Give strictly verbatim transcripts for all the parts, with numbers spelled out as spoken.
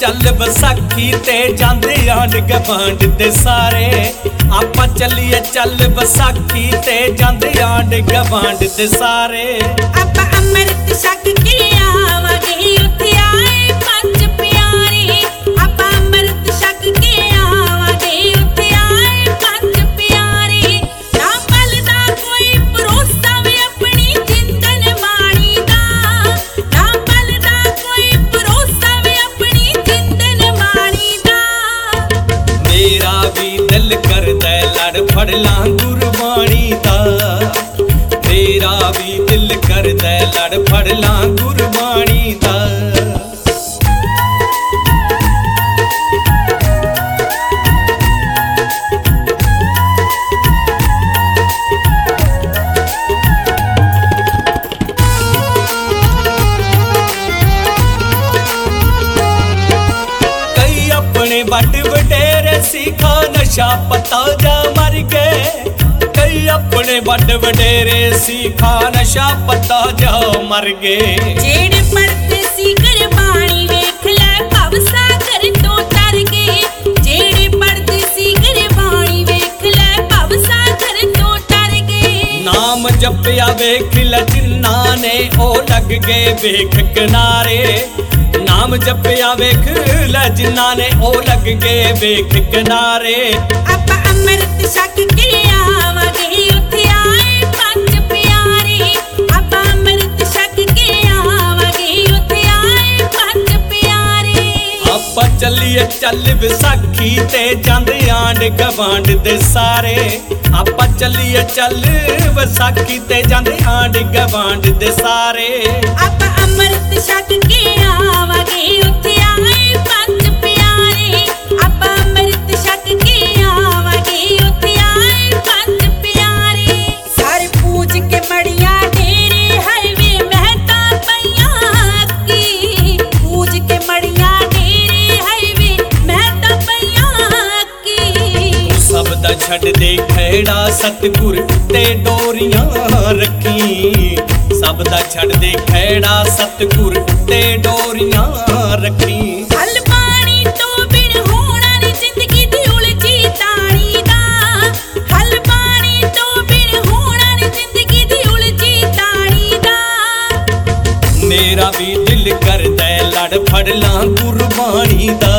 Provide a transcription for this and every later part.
चल वसाखी ते जांदे आंड गवांड दे सारे। आपां चलिए चल वसाखी ते जांदे आंड गवांड दे सारे। आपां अमृत छक के आवांगे उत्थे आए पंज प्यारे। आपां अमृत छक के आवांगे उत्थे आए पंज प्यारे। ना पलदा कोई भरोसा वे अपनी जिंदन माणी दा। ना पलदा कोई भरोसा वे अपनी जिंदन माणी दा। मेरा भी दिल करदा लड़ फड़ लां गुरबाणी दा। मेरा भी दिल करदा लड़ फड़ लां गुरबाणी दा। कई अपने बट वडेरे सीखा नशा पता जा मर गए। कई अपने बट वडेरे सीखा नशा पता जा मर गए। जेड़े पढ़ते सी गुरबाणी वेख लै भव सागर तो तर गए। जेड़े पढ़ते सी गुरबाणी वेख लै भव सागर तो तर गए। नाम जपया वेख लै जिन्ना ने ओ लग गए वेख किनारे। नाम जपया वेख लै जिन्ना ने ओ लग गए वेख किनारे। आपां अमृत छक के आवांगे उत्थे आए पंज प्यारे। आपां अमृत छक के आवांगे उत्थे आए पंज प्यारे। आपां चलिए चल विसाखी ते जांदे आंड गवांड दे सारे। आपां चलिए चल विसाखी ते जांदे आंड गवांड दे सारे। आपां अमृत छक के आवांगे उत्थे आए पंज प्यारे। आपां अमृत छक के आवांगे उत्थे आए पंज प्यारे। सारे पूज के मड़ियां डेरे हलवे महता पईयां की। पूज के मड़ियां डेरे हलवे महता पईयां की। सब दा छड़ दे खैड़ा सतगुर ते डोरियां रखी। सब दा छड़ दे खैड़ा सतगुर ते डोरियां रखी। हल पानी तो बिन होना नी जिंदगी दी उलझी ताणी दा। हल पानी तो बिन होना नी जिंदगी दी उलझी ताणी दा। मेरा भी दिल करदा लड़ फड़ लां गुरबाणी दा।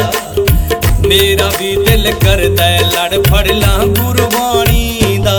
मेरा भी दिल करदा लड़ फड़ लां गुरबाणी दा।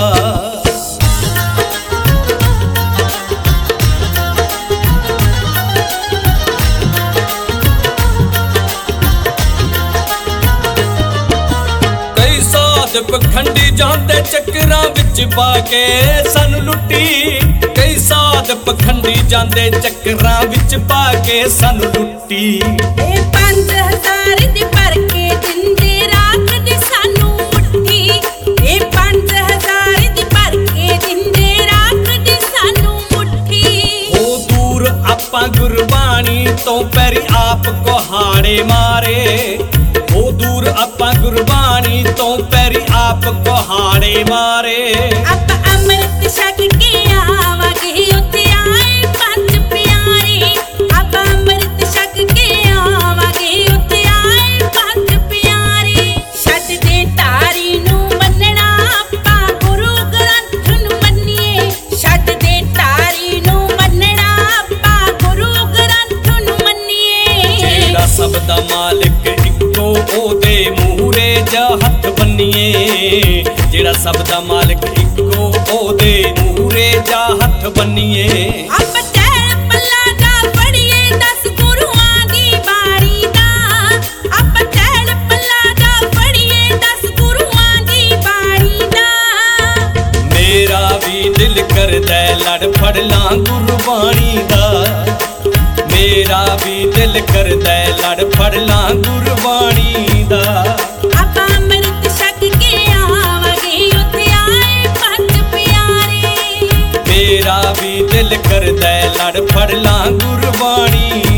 कई साध पखंडी जांदे चक्करां विच पा के सानू लुट्टी। कई साध पखंडी जांदे चक्करां विच पा के सानू लुट्टी। ए पंज हजार दी भर के दिंदे राख दी सानू मुट्ठी। ए पंज हजार दी भर के दिंदे राख दी सानू मुट्ठी। ओ दूर आपां गुरबाणी तो पैरी आप कोहाड़े मारे। ओ दूर आपां गुरबाणी तो पैरी आप कोहाड़े मारे। आपां अमृत छक के आवांगे उत्थे आए पंज प्यारे। आपां अमृत छक के आवांगे उत्थे आए पंज प्यारे। छड्ड दे तारी नूं मन्नना आपां गुरु ग्रंथ नूं मन्नीए। छड्ड दे तारी नूं मन्नना आपां गुरु ग्रंथ नूं मन्नीए। जेड़ा सब दा मालिक इक्को ओदे मूहरे जा हथ बन्नीए। जेड़ा सब दा मालिक इक्को ओदे मूहरे जा हथ बन्नीए। आपां चैन पल्ला जा फड़िए दस गुरुआं दी बाणी दा। आपां चैन पल्ला जा फड़िए दस गुरुआं दी बाणी दा। मेरा भी दिल करदा लड़ फड़ लां गुरबाणी दा। मेरा भी दिल करदा लड़ फड़ लां गुरबाणी दा। आपां अमृत छक के आवांगे उत्थे आए पंज प्यारे। मेरा भी दिल करदा लड़ फड़ लां गुरबाणी